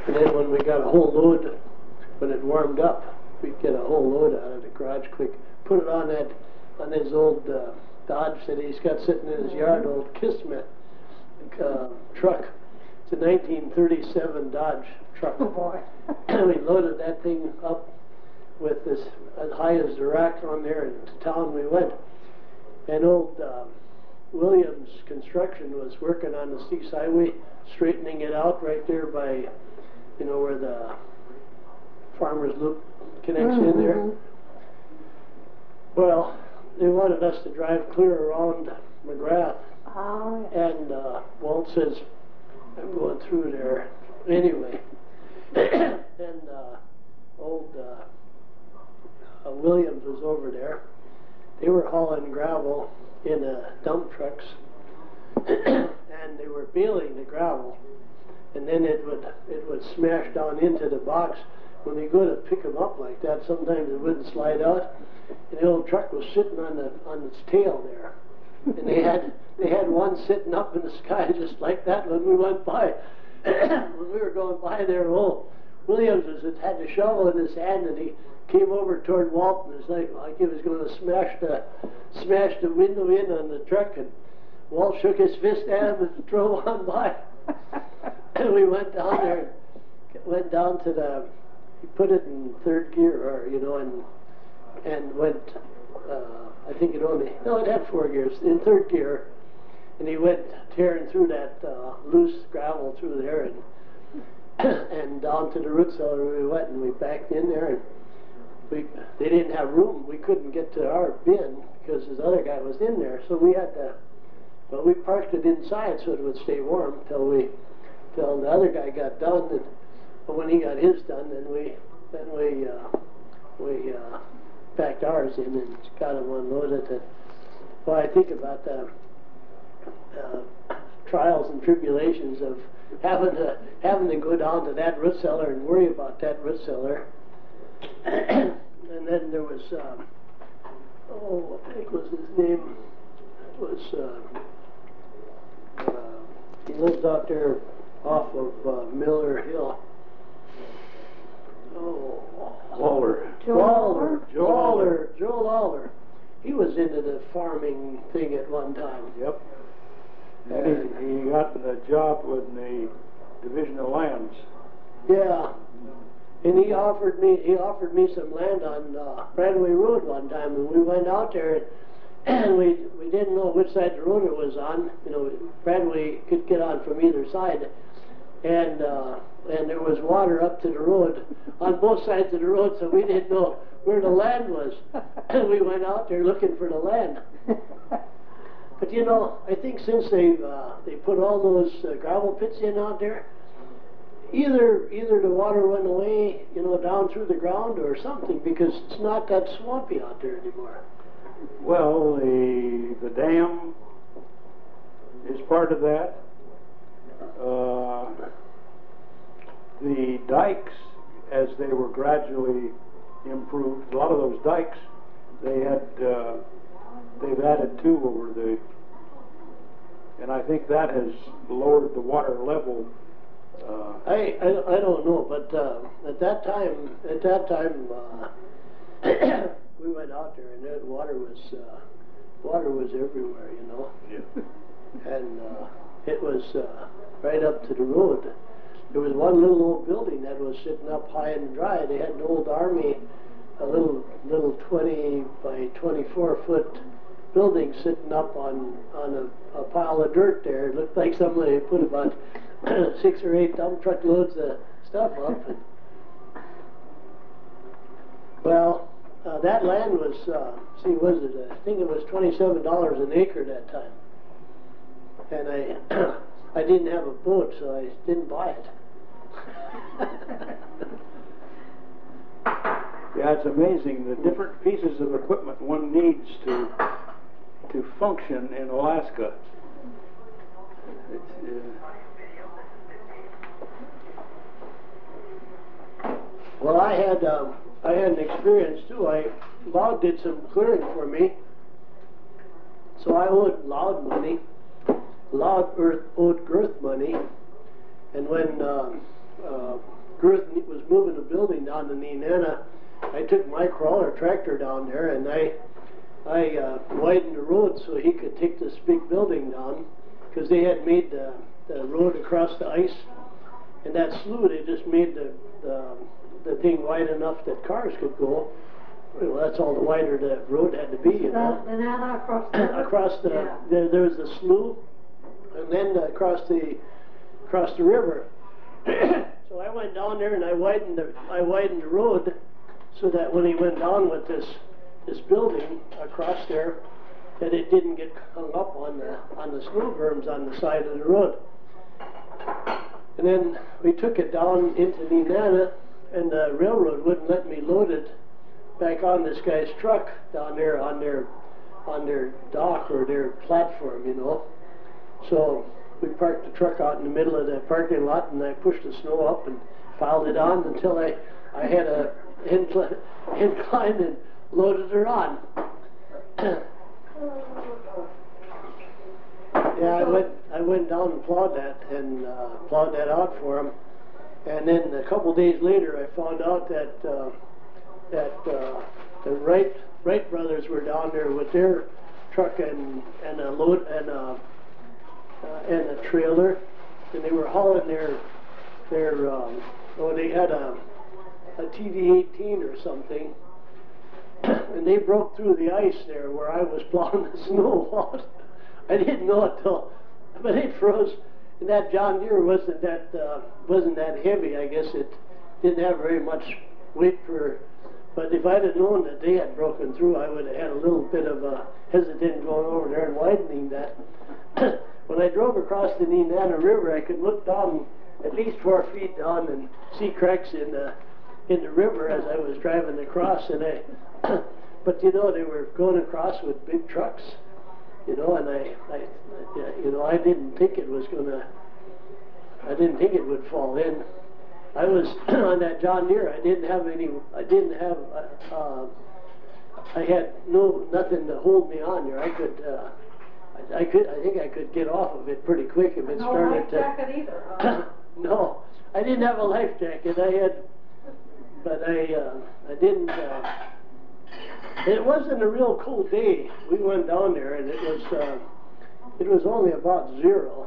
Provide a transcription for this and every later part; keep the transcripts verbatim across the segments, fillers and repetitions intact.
And then when we got a whole load, when it warmed up, we'd get a whole load out of the garage quick, put it on that, on his old uh, Dodge that he's got sitting in his yard, old Kismet uh, truck. It's a nineteen thirty-seven Dodge truck. Oh boy. We loaded that thing up with this as high as the rack on there, and to town we went. And old uh, Williams Construction was working on the East Highway, straightening it out right there by, you know, where the Farmers Loop connects mm-hmm. in there. Well, they wanted us to drive clear around McGrath. Oh, yeah. And uh, Walt says, I'm going through there anyway. And uh, old uh, uh, Williams was over there. They were hauling gravel in uh, dump trucks. And they were baling the gravel. And then it would, it would smash down into the box. When they go to pick them up like that, sometimes it wouldn't slide out. And the old truck was sitting on the on its tail there, and they had they had one sitting up in the sky just like that when we went by. When we were going by there, old Williams was, had the shovel in his hand, and he came over toward Walt, and it was like like he was going to smash the smash the window in on the truck, and Walt shook his fist at him and drove on by. And we went down there, and went down to the. He put it in third gear, or you know, and. and went, uh, I think it only, no, it had four gears, in third gear, and he went tearing through that uh, loose gravel through there, and and down to the root cellar we went, and we backed in there, and we, they didn't have room, we couldn't get to our bin, because this other guy was in there, so we had to, but we parked it inside so it would stay warm till we, till the other guy got done, and but when he got his done, then we, then we, uh, we, uh, packed ours in and got them unloaded. And, well, I think about the uh, trials and tribulations of having to having to go down to that root cellar and worry about that root cellar. And then there was, um, oh, what the heck was his name? It was, uh, uh, he lived out there off of uh, Miller Hill. Oh, Lawler. Joe Lawler. Joe Lawler. Joe Lawler. He was into the farming thing at one time. Yep. And he, he got the job with the Division of Lands. Yeah. And he offered me he offered me some land on uh, Bradway Road one time, and we went out there, and we we didn't know which side the road it was on. You know, Bradway could get on from either side, and. Uh, and there was water up to the road on both sides of the road, so we didn't know where the land was. And we went out there looking for the land. But you know, I think since they uh, they put all those uh, gravel pits in out there, either either the water went away, you know, down through the ground or something, because it's not that swampy out there anymore. Well, the the dam is part of that. Uh, The dikes, as they were gradually improved, a lot of those dikes, they had, uh, they've added two over the, and I think that has lowered the water level. Uh, I, I I don't know, but uh, at that time, at that time, uh, we went out there, and the water was uh, water was everywhere, you know. Yeah. And uh, it was uh, right up to the road. There was one little old building that was sitting up high and dry. They had an old army, a little little twenty by twenty-four foot building sitting up on on a, a pile of dirt there. It looked like somebody put about six or eight dump truck loads of stuff up. And, well, uh, that land was, uh, see, was it? I think it was twenty-seven dollars an acre that time. And I I didn't have a boat, so I didn't buy it. Yeah, it's amazing the different pieces of equipment one needs to to function in Alaska. It's, uh... Well, I had um, I had an experience too. I Loud did some clearing for me, so I owed Loud money. Loud earth, owed Girth money, and when uh, uh, Girth was moving a building down in Nenana, I took my crawler tractor down there and I I uh, widened the road so he could take this big building down, because they had made the, the road across the ice, and that slough, they just made the, the, the thing wide enough that cars could go. Well, that's all the wider the road had to be, you know. The Nenana across the across the, yeah. there, there was the slough, and then uh, across the across the river. So I went down there and I widened the I widened the road so that when he went down with this this building across there, that it didn't get hung up on the on the snow berms on the side of the road. And then we took it down into Nenana, and the railroad wouldn't let me load it back on this guy's truck down there on their on their dock or their platform, you know. So we parked the truck out in the middle of the parking lot, and I pushed the snow up and piled it on until I I had a incline, incline and loaded her on. Yeah, I went I went down and plowed that and uh, plowed that out for him, and then a couple days later I found out that uh, that uh, the Wright Wright brothers were down there with their truck and and a load and a uh, and a trailer, and they were hauling their their um, oh they had a a T D eighteen or something. And they broke through the ice there where I was plowing the snow out. I didn't know it till, but it froze. And that John Deere wasn't that uh, wasn't that heavy. I guess it didn't have very much weight for. But if I'd have known that they had broken through, I would have had a little bit of a hesitant going over there and widening that. When I drove across the Nenana River, I could look down at least four feet down and see cracks in the in the river as I was driving across, and I. But you know, they were going across with big trucks, you know, and I, I, you know, I didn't think it was gonna. I didn't think it would fall in. I was on that John Deere. I didn't have any. I didn't have. Uh, I had no nothing to hold me on there. I could. Uh, I, I could. I think I could get off of it pretty quick if it no started life to. jacket either. Huh? No, I didn't have a life jacket. I had, but I. Uh, I didn't. Uh, It wasn't a real cold day. We went down there, and it was uh, it was only about zero.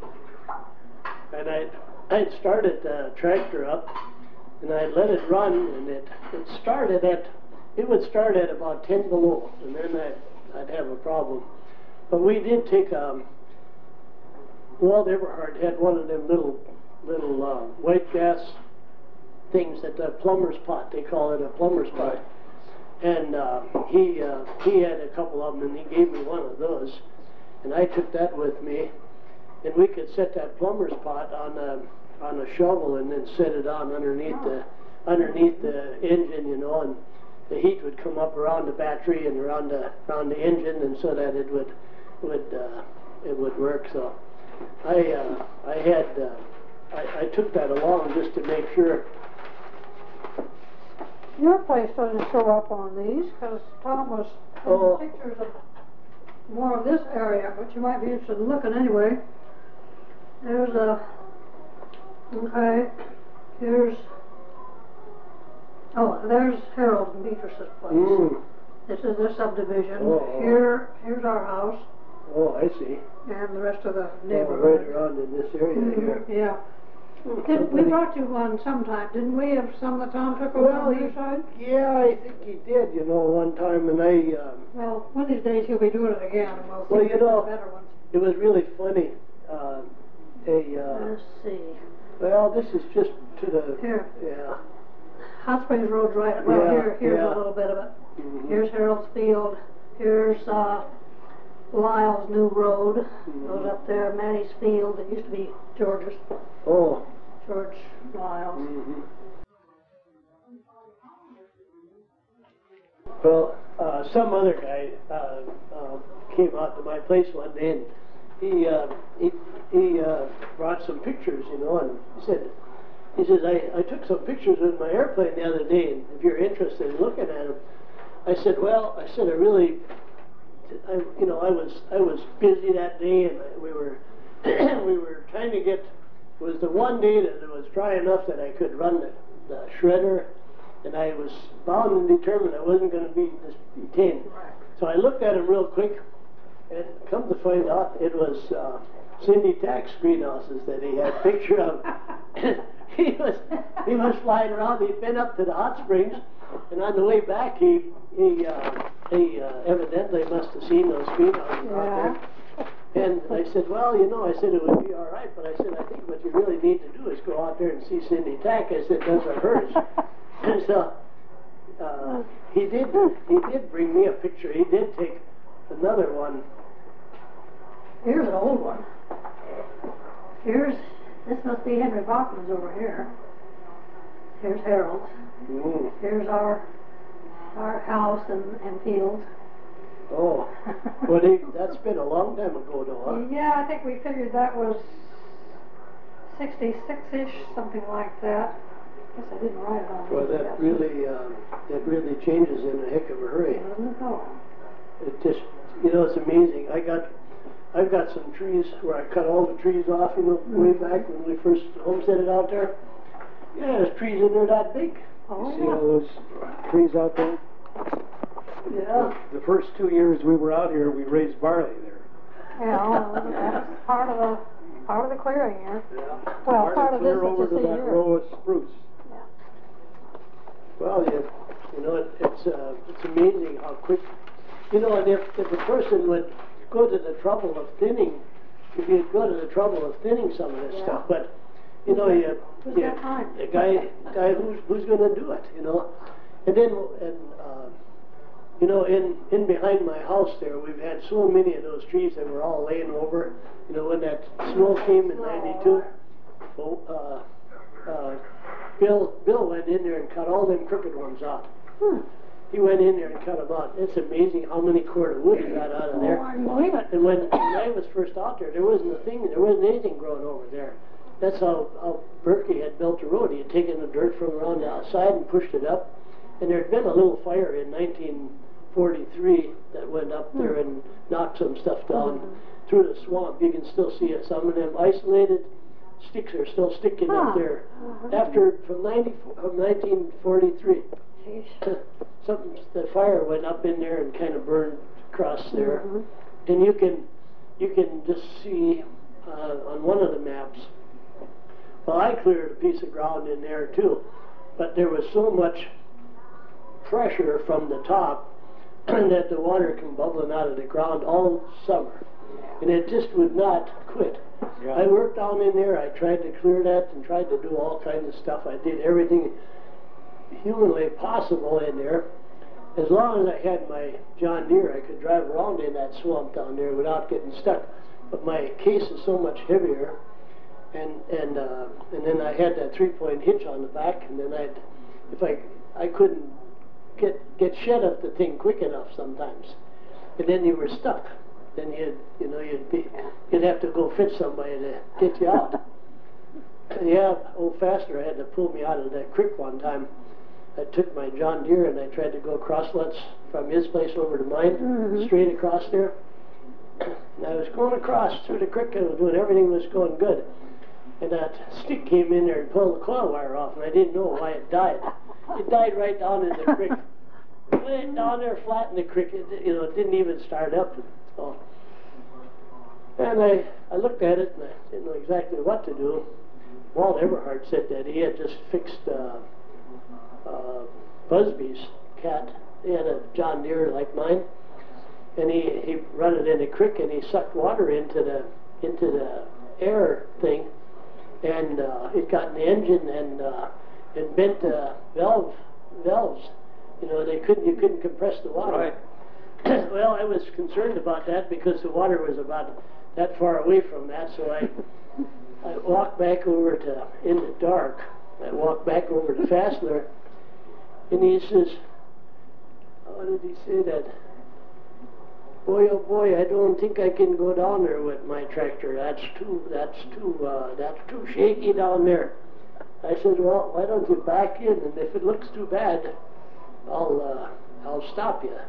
And I I'd started the tractor up, and I let it run, and it it started at it would start at about ten below, and then I'd I'd have a problem. But we did take um. Walt Everhart had one of them little little uh, white gas things that the plumber's pot. They call it a plumber's pot. And uh, he uh, he had a couple of them, and he gave me one of those, and I took that with me, and we could set that plumber's pot on a on a shovel and then set it on underneath the underneath the engine, you know, and the heat would come up around the battery and around the around the engine, and so that it would would uh, it would work. So I uh, I had uh, I, I took that along just to make sure. Your place doesn't show up on these because Tom was taking Oh. pictures of more of this area, but you might be interested in looking anyway. There's a, okay, here's, oh, there's Harold and Beatrice's place. Mm. This is their subdivision. Oh. Here, here's our house Oh, I see. and the rest of the Oh, neighborhood. right around in this area Mhm, here. yeah. Did, we brought you one sometime, didn't we, of some that Tom took over Well, on the he, other side? yeah, I think he did, you know, one time, and I, um, Well, one of these days he'll be doing it again, and we'll see Well, if you there's know, better ones. it was really funny. Uh, a, uh, Let's see. well, this is just to the, Here. yeah. Hot Springs Road's right, well, Yeah, here, here's yeah. a little bit of it. Mhm. Here's Harold's Field. Here's, uh, Lyle's new road. Mhm. Goes up there, Maddie's Field. It used to be George's, Oh. George Lyle's. Mhm. Well, uh, some other guy uh, uh, came out to my place one day, and he uh, he, he uh, brought some pictures, you know, and he said, he says, I, I took some pictures with my airplane the other day, and if you're interested in looking at them. I said, well, I said, I really, I, you know, I was I was busy that day, and we were we were trying to get It was the one day that it was dry enough that I could run the, the shredder, and I was bound and determined I wasn't going to be dis- detained. So I looked at him real quick, and come to find out it was uh, Cindy Tack's greenhouses that he had a picture of. he was he was flying around. He'd been up to the hot springs, and on the way back, he he uh, he uh, evidently must have seen those greenhouses Yeah. out there. And I said, well, you know, I said it would be all right, but I said I think what you really need to do is go out there and see Cindy Tack. I said those are hers. And so uh, he did he did bring me a picture. He did take another one. Here's an old one. Here's, this must be Henry Bachman's over here. Here's Harold's. Mm. Here's our our house and, and fields. Oh, well, he, that's been a long time ago, though, huh? Yeah, I think we figured that was sixty-six-ish, something like that. Guess I didn't write it on. Well, these that guesses. really um, that really changes in a heck of a hurry. Doesn't it go? It just, you know, it's amazing. I got, I've got some trees where I cut all the trees off, you know, way back when we first homesteaded out there. Yeah, there's trees in there that big. Oh, See yeah. all those trees out there? Yeah. The first two years we were out here, we raised barley there. Yeah, well, that's part of the part of the clearing here. Yeah. Well, part of this Clear that over you to see that here. row of spruce. Well, you, you know, it, it's uh, it's amazing how quick, you know, and if, if a person would go to the trouble of thinning, if you'd go to the trouble of thinning some of this Yeah. stuff, but, you know, you, Who's you got time? the guy, guy who's, who's going to do it, you know, and then, and, uh, you know, in, in behind my house there, we've had so many of those trees that were all laying over, you know, when that snow came in ninety-two, well, uh, uh, Bill, Bill went in there and cut all them crooked ones out. Hmm. He went in there and cut them out. It's amazing how many cord of wood he got out of there. Oh, I can believe it. And when, when I was first out there, there wasn't a thing, there wasn't anything growing over there. That's how, how Berkey had built the road. He had taken the dirt from around the outside and pushed it up. And there had been a little fire in nineteen forty-three that went up there Hmm. and knocked some stuff down Mhm. through the swamp. You can still see it. Some of them isolated sticks are still sticking Huh. up there. Mhm. After, from ninety, from nineteen forty-three. Jeez. Something, the fire went up in there and kind of burned across there. Mhm. And you can, you can just see uh, on one of the maps, well, I cleared a piece of ground in there too, but there was so much pressure from the top that the water came bubbling out of the ground all summer. And it just would not quit. Yeah. I worked down in there, I tried to clear that and tried to do all kinds of stuff. I did everything humanly possible in there. As long as I had my John Deere, I could drive around in that swamp down there without getting stuck. But my case is so much heavier, and and uh, and then I had that three-point hitch on the back, and then I'd, if I I couldn't get get shed of the thing quick enough sometimes, and then you were stuck. Then you'd you know you'd be you'd have to go fetch somebody to get you out. Yeah, old Faster had to pull me out of that creek one time. I took my John Deere and I tried to go cross lots from his place over to mine, Mhm. straight across there. And I was going across through the creek and I was doing everything was going good. And that stick came in there and pulled the coil wire off, and I didn't know why it died. It died right down in the creek. Way down there flat in the creek. It, you know, it didn't even start up. So, and I, I looked at it and I didn't know exactly what to do. Walt Everhart said that he had just fixed uh, uh, Busby's cat. He had a John Deere like mine, and he, he run it in the creek and he sucked water into the into the air thing, and uh, it got in the engine and uh, it bent the valve valves. You know, they couldn't you couldn't compress the water. Right. Well, I was concerned about that because the water was about that far away from that, so I I walked back over to, in the dark, I walked back over to Fassler, and he says, how did he say that? Boy, oh boy, I don't think I can go down there with my tractor. That's too, that's too, uh, that's too shaky down there. I said, well, why don't you back in, and if it looks too bad, I'll, uh, I'll stop you.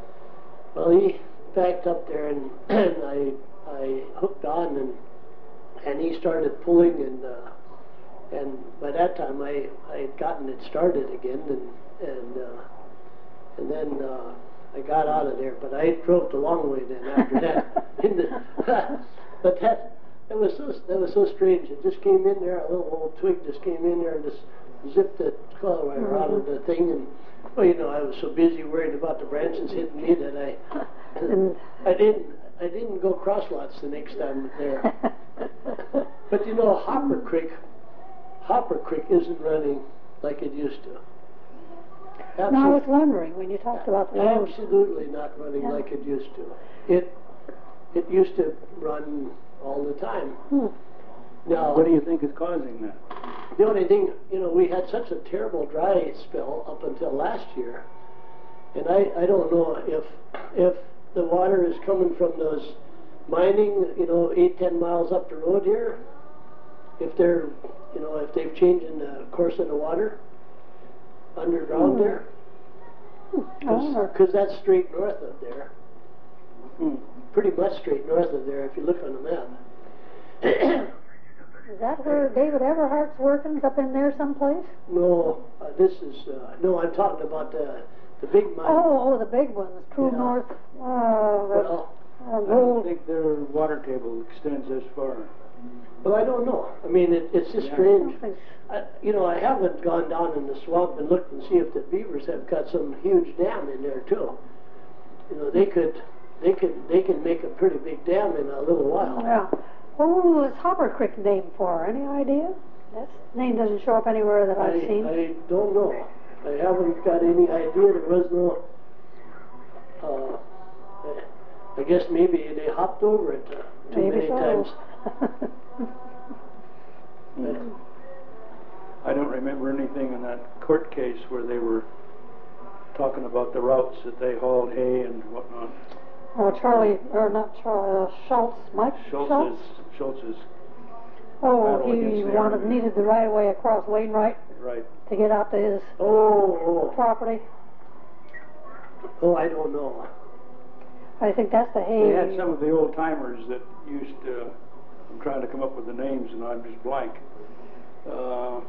Well, he backed up there, and, and I, I hooked on, and and he started pulling, and uh, and by that time I I had gotten it started again, and and uh, and then uh, I got out of there. But I drove the long way then after that. In the, but that that was so that was so strange. It just came in there. A little old twig just came in there and just zipped the color wire mm-hmm. out of the thing. And well, you know, I was so busy worried about the branches hitting me that I I didn't I didn't go crosslots the next time there. But you know, Hopper Creek, Hopper Creek isn't running like it used to. Absolutely. No, I was wondering when you talked about the road. Absolutely not running yeah. like it used to. It it used to run all the time. Hmm. Now, what do you think is causing that? The only thing, you know, we had such a terrible dry spell up until last year, and I, I don't know if if the water is coming from those mining, you know, eight, ten miles up the road here, if they're, you know, if they've changed in the course of the water underground mm. there, because that's straight north of there, mm. pretty much straight north of there if you look on the map. Is that where David Everhart's working's up in there someplace? No, uh, this is, uh, no, I'm talking about the, the big mine. Oh, oh, the big ones, True yeah. North, uh, well, uh, I don't think their water table extends this far. Well, I don't know. I mean, it, it's just yeah. strange. I, you know, I haven't gone down in the swamp and looked and see if the beavers have got some huge dam in there too. You know, they could, they could, they can make a pretty big dam in a little while. Yeah. What was Hopper Creek named for? Any idea? That name doesn't show up anywhere that I've I, seen. I don't know. I haven't got any idea. There was no. Uh, I guess maybe they hopped over it uh, too maybe many so. times. mm. I don't remember anything in that court case where they were talking about the routes that they hauled hay and whatnot. Oh, Charlie, or not Charlie, uh, Schultz, Mike Schultz? Schultz's Oh, he wanted, needed the right of way across Wainwright right. to get out to his oh, oh. property. Oh, I don't know. I think that's the hay. They had some of the old timers that used to, I'm trying to come up with the names and I'm just blank. Uh,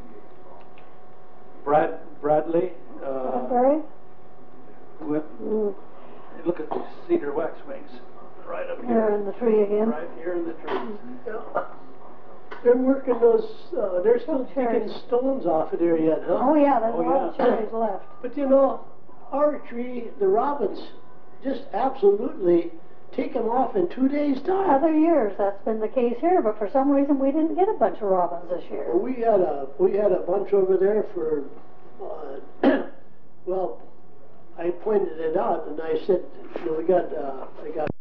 Brad, Bradley. Uh, Bradbury? With, mm. Look at the cedar waxwings right up here. Here in the tree again. Right here in the tree. Mm-hmm. Yeah. They're working those, uh, they're still taking stones off of there yet, huh? Oh yeah, there's oh, a lot of yeah. cherries left. But you know, our tree, the robins, just absolutely take them off in two days' time. Other years that's been the case here, but for some reason we didn't get a bunch of robins this year. Well, we had a we had a bunch over there for, uh, well, I pointed it out and I said, you know, we got uh, I got.